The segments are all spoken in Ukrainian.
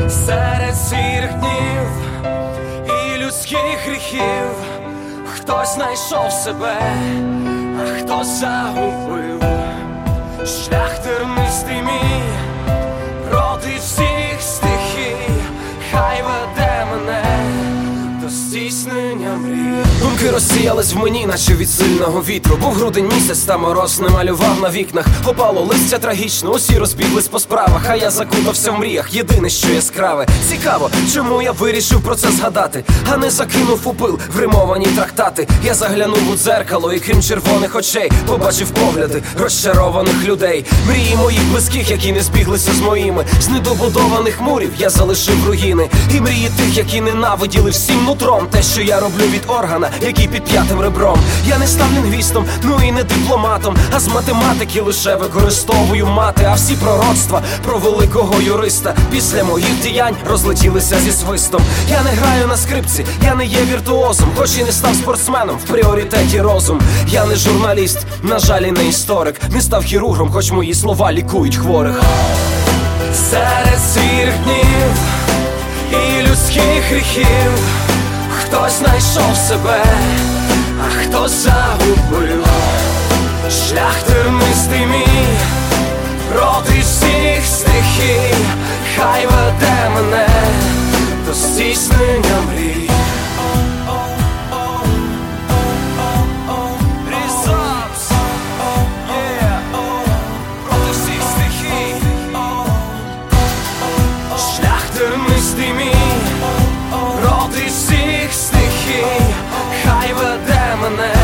Серед сірих днів і людських гріхів хтось знайшов себе, а хтось загубив. Шлях тернистий мій проти всіх стихій, хай веде мене до здійснення мрій. Думки розсіялись в мені, наче від сильного вітру. Був грудень місяць, та мороз не малював на вікнах. Опало листя трагічно, усі розбіглись по справах, а я закутався в мріях, єдине, що яскраве. Цікаво, чому я вирішив про це згадати, а не закинув у пил в римовані трактати. Я заглянув у дзеркало і крім червоних очей побачив погляди розчарованих людей. Мрії моїх близьких, які не збіглися з моїми. З недобудованих мурів я залишив руїни. І мрії тих, які ненавиділи всім нутром те, що я роблю від органа, який під п'ятим ребром. Я не став лінгвістом, ну і не дипломатом, а з математики лише використовую мати. А всі пророцтва про великого юриста після моїх діянь розлетілися зі свистом. Я не граю на скрипці, я не є віртуозом, хоч і не став спортсменом, в пріоритеті розум. Я не журналіст, на жаль, і не історик, не став хірургом, хоч мої слова лікують хворих. Серед сірих днів і людських гріхів хтось знайшов себе, а хтось загубив. Шлях тернистий мій проти всіх стихій, хай веде мене до здійснення мрій. Проти всіх стихій, шлях тернистий мій проти всіх стихій, хай веде мене.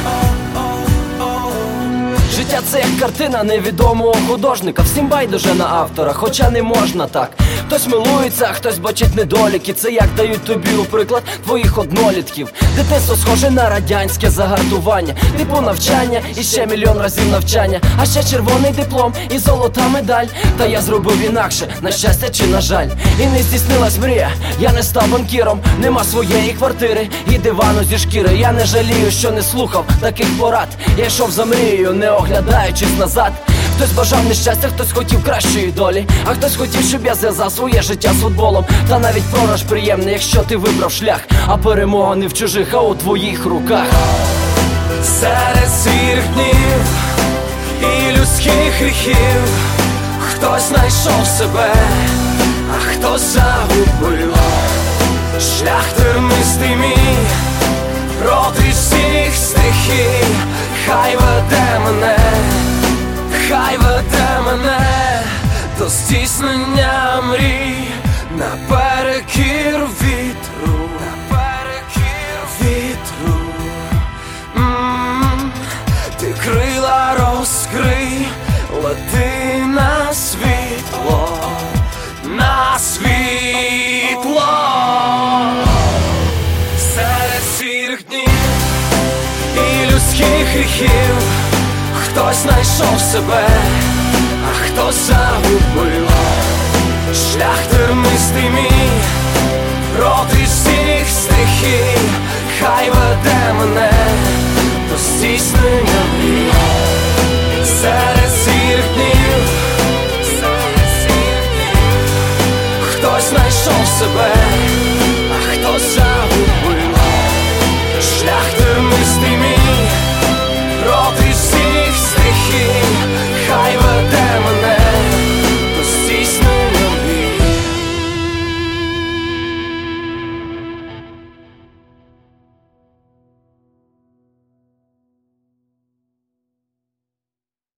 Життя це як картина невідомого художника. Всім байдуже на автора, хоча не можна так. Хтось милується, а хтось бачить недоліки. Це як дають тобі у приклад твоїх однолітків. Дитинство схоже на радянське загартування, типу навчання і ще мільйон разів навчання. А ще червоний диплом і золота медаль. Та я зробив інакше, на щастя чи на жаль. І не здійснилась мрія, я не став банкіром. Нема своєї квартири і дивану зі шкіри. Я не жалію, що не слухав таких порад. Я йшов за мрією, не оглядаючись назад. Хтось бажав нещастя, хтось хотів кращої долі, а хтось хотів, щоб я зв'язав своє життя з футболом. Та навіть програш приємний, якщо ти вибрав шлях, а перемога не в чужих, а у твоїх руках. Серед сірих днів і людських гріхів хтось знайшов себе, а хтось загубив. Шлях тернистий мій проти всіх стихій, хай веде мене, хай веде мене до здійснення мрій. Наперекір вітру, наперекір вітру. Ти крила розкрий, лети на світло, на світло. Серед сірих днів і людських гріхів хтось знайшов себе, а хтось загубив.